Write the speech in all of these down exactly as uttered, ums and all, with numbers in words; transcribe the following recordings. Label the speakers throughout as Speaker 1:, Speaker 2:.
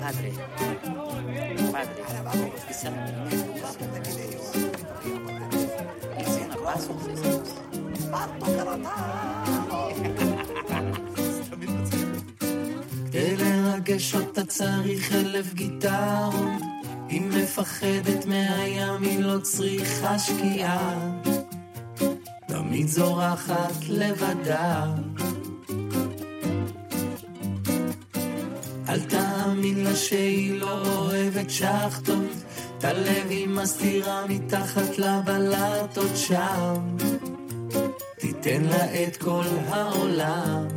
Speaker 1: Padre. Padre. Encima pasos.
Speaker 2: כדי לרגש אותה צריך אלף גיטרות, היא מפחדת מהים, היא לא צריכה שקיעה, תמיד זורחת לבדה. אל תאמין לה שהיא לא אוהבת שחטות, את הלב היא מסתירה מתחת לבלטות שם, תיתן לה את כל העולם.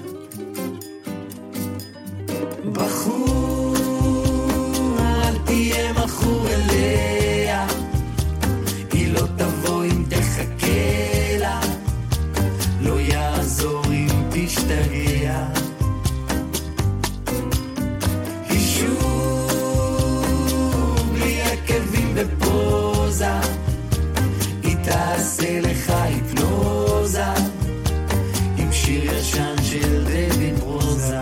Speaker 2: בחור, אל תהיה מכור אליה, היא לא תבוא אם תחכה לה, לא יעזור אם תשתגע. היא שוב בלי עקבים בפוזה, היא תעשה לך היפנוזה עם שיר ישן של דויד ברוזה.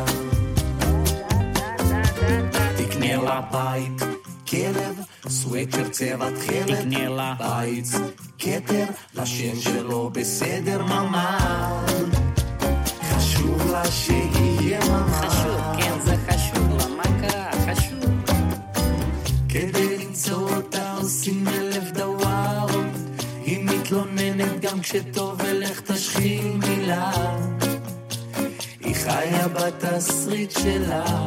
Speaker 2: תקנה לה בית, כלב, סוויצ'ר צבע תכלת,
Speaker 1: תקנה לה
Speaker 2: בית, כתר, לשם שלו בסדר ממש, חשוב לה שיהיה ממש.
Speaker 1: חשוב, כן זה חשוב לה, מה קרה? חשוב.
Speaker 2: כדי למצוא אותה עושים אלף דווארות, היא מתלוננת גם כשטוב ולך תשחיל מילה, היא חיה בתסריט שלה.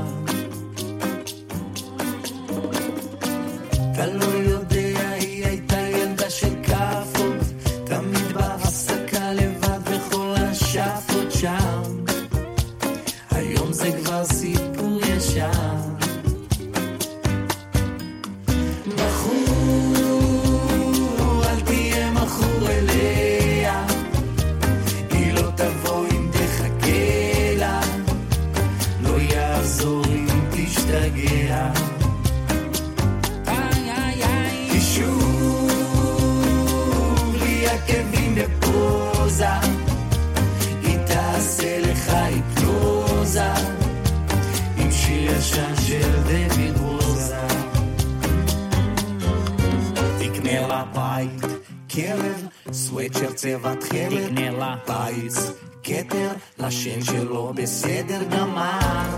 Speaker 2: אתה לא יודע, היא הייתה ילדה של כפות, תמיד בהפסקה לבד וכל השפות שם, היום זה כבר סיפור ישן. בחור, אל תהיה מכור אליה, היא לא תבוא אם תחכה לה, לא יעזור אם תשתגע. עקבים בפוזה, היא תעשה לך היפנוזה עם שיר ישן של דויד ברוזה. תקנה לה בית, כלב, סוויצ'ר צבע תכלת,
Speaker 1: תקנה לה
Speaker 2: בית, כתר, לשם שלו בסדר גמר,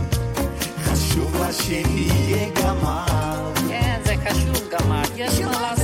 Speaker 2: חשוב לה שיהיה גמר.
Speaker 1: כן זה חשוב גמר, יש מה לעשות.